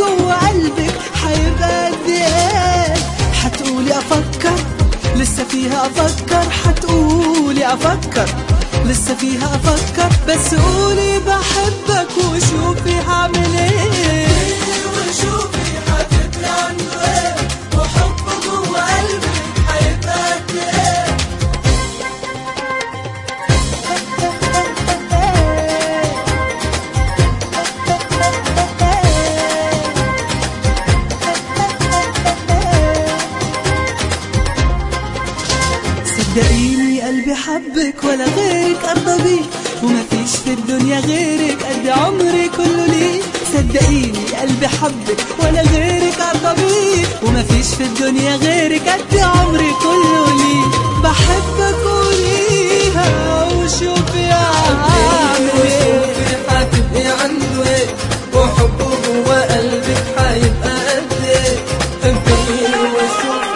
جوا قلبك حيبقى قد ايه؟ حتقولي افكر لسه فيها افكر، حتقولي افكر لسه فيها افكر، بس قولي بحبك وشوفي هعمل ايه. وشوفي هتبقي عنده ايه، وحبه جوا قلبك هيبقى قد ايه. صدقيني قلبي حبك ولا غيرك أرضى بيه، ومفيش في الدنيا غيرك قد عمري كله ليه. صدقيني قلبي حبك ولا غيرك أرضى بيه، ومفيش في الدنيا غيرك قد عمري كله ليه. بحبك قوليها وشوفي هعمل ايه. هتبقي عنده ايه، وحبه جوا قلبك هيبقى قد ايه. حبيني وشوفي،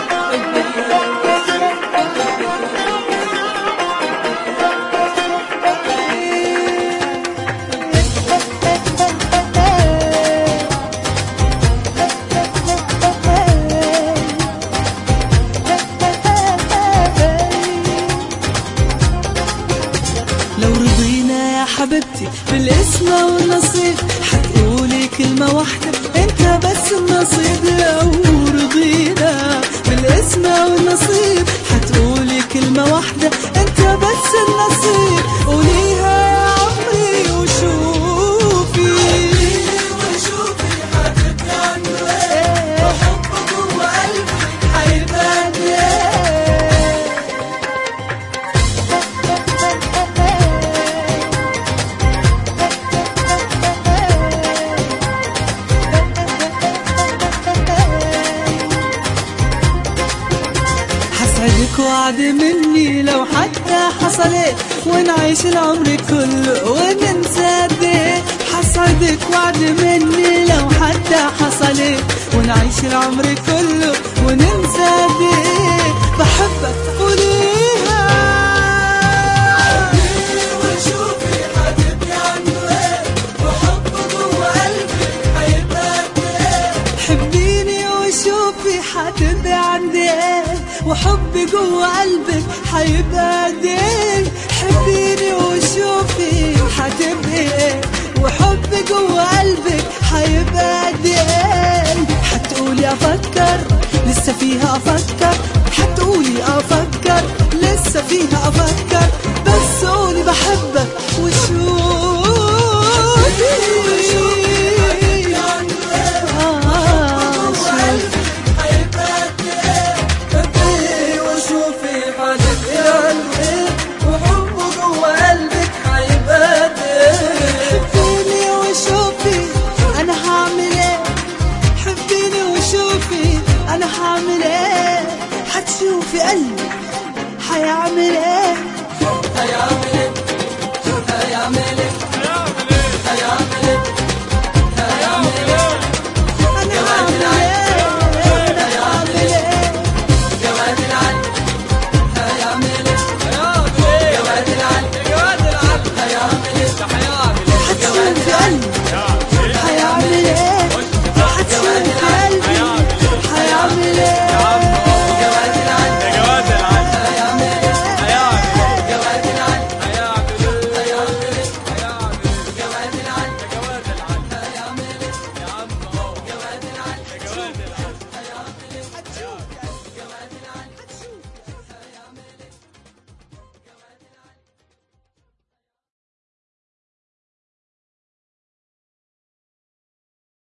لو رضينا يا حبيبتي بالاسم والنصيب، حتقولي كلمة واحدة انت بس النصيب. لو رضينا بالاسم والنصيب، حتقولي كلمة واحدة انت بس النصيب. قوليها يا عمري وشوفي. وشوفي هتبقي عنده ايه، وحبه جوا قلبك هيبقى قد ايه. حسعدك وعد مني لو حتى حصل ايه، ونعيش العمر كله وننسى قد ايه. حسعدك وعد مني لو حتى حصل ايه، ونعيش العمر كله وننسى قد ايه. بحبك قوليها. وشوفي هتبقي عنده ايه، وحبه جوا قلبك هيبقى قد ايه. حبيني وشوفي هتبقي عندي ايه، وحبي جوا قلبك هيبقى قد ايه. حبيني وشوفي هتبقي ايه، وحبي جوا قلبك هيبقى قد ايه. حتقولي افكر لسه فيها افكر، حتقولي افكر لسه فيها افكر، بس قولي بحبك وشوفي. أنا هعمل إيه، حتشوفي قلبي هيعمل إيه.